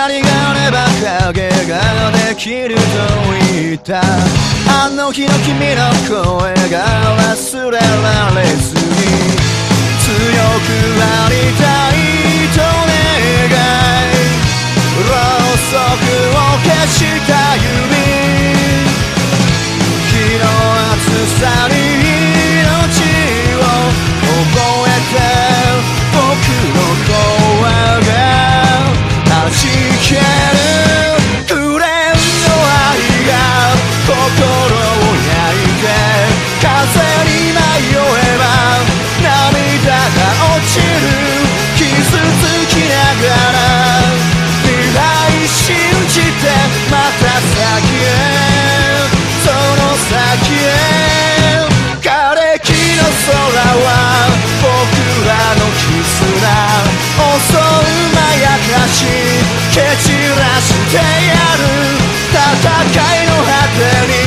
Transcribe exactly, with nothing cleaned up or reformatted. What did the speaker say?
光があれば影ができると言った。あの日の君の声が忘れられずに、強くありたいと願い、ろうそくを消した指、日の暑さに命を覚えて、僕の声が弾ける。フレンの愛が心を焼いて、風に迷えば涙が落ちる。傷つきながら未来信じて、また先へ、その先へ。枯れ木の空は僕らの絆、襲うまやかし蹴散らしてやる。戦いの果てに